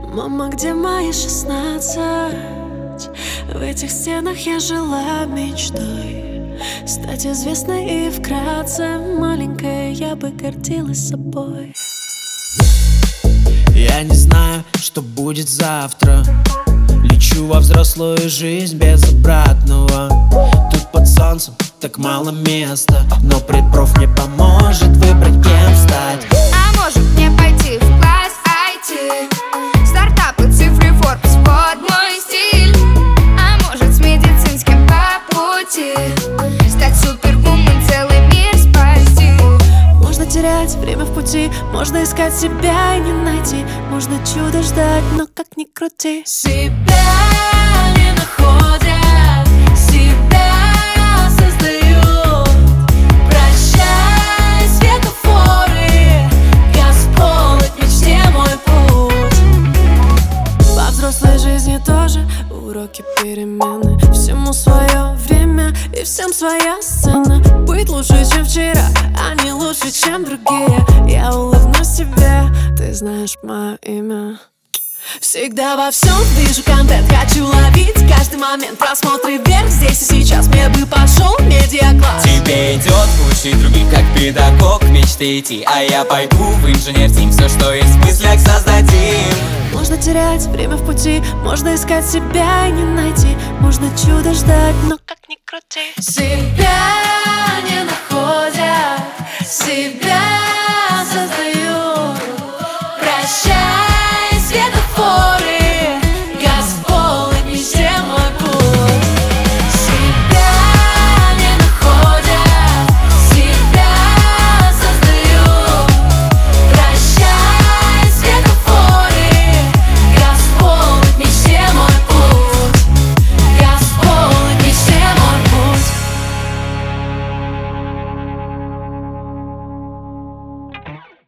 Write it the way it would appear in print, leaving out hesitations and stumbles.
Мама, где мои 16? В этих стенах я жила мечтой стать известной и вкратце маленькой я бы гордилась собой. Я не знаю, что будет завтра. Лечу во взрослую жизнь без обратного. Тут под солнцем так мало места, но предпроф мне поможет выбрать, кем стать. А может мне пойти в класс IT? Стартапы, цифры, Forbes, под мой стиль. А может с медицинским по пути стать супервумен, целый мир спасти. Можно терять время в пути, можно искать себя и не найти. Можно чудо ждать, но как ни крути, себя не находят, себя создают. Прощай, светофоры, Газполы, к мечте мой путь. Во взрослой жизни тоже уроки, перемены. Всему свое время и всем своя сцена. Быть лучше, чем вчера, а не лучше, чем другие. Я улыбнусь тебе, ты знаешь мое имя. Всегда во всем вижу контент, хочу ловить каждый момент. Просмотры вверх, здесь и сейчас мне бы пошел медиакласс. Тебе идет учить других, как педагог мечты идти. А я пойду в инженер-тим, все, что есть в мыслях, создадим. Можно терять время в пути, можно искать себя и не найти. Можно чудо ждать, но как ни крути, себя не находят, себя